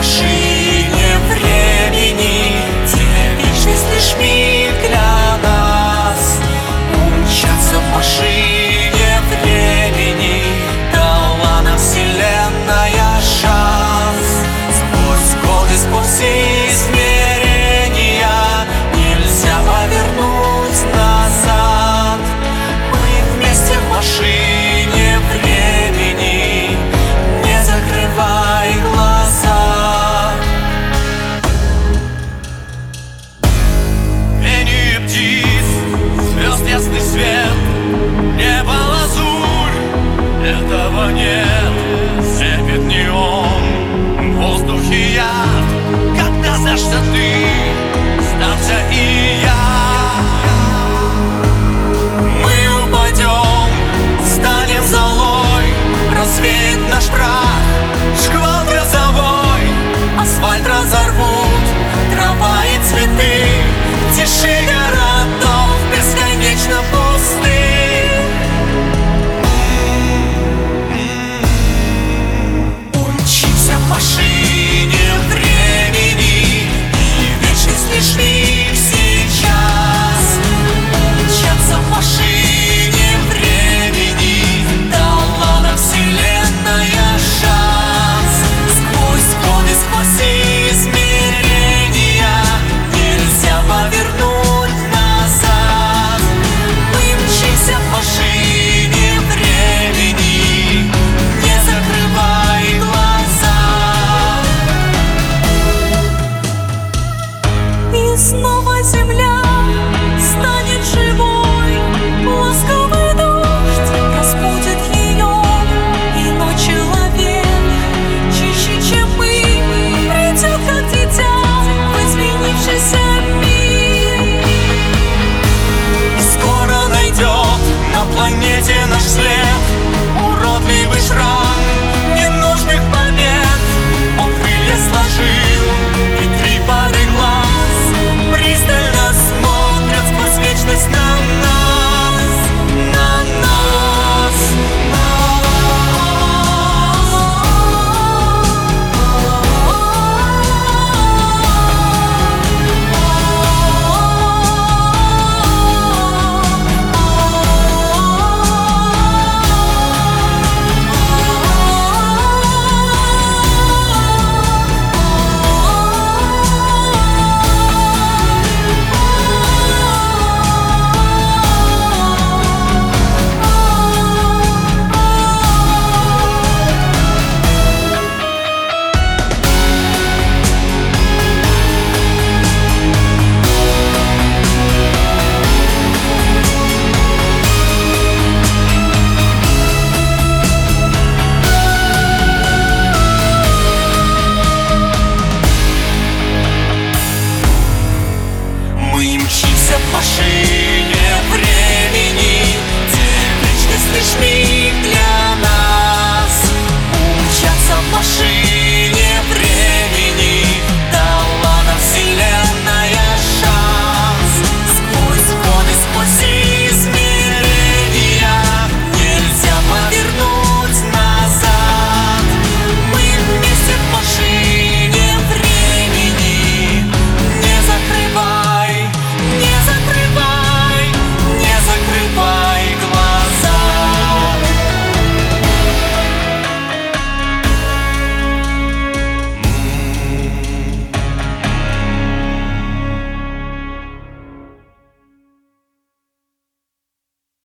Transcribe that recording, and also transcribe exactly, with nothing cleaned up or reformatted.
машине времени, где вечность лишь миг для нас. Умчаться в машине времени дала нам вселенная шанс. Сквозь годы, сквозь измерения нельзя повернуть назад. Мы вместе в машине времени, не закрывай глаза. Пение птиц, звезд ясный свет, небо лазурь, этого нет. Светит неон, в воздухе яд, когда зашься ты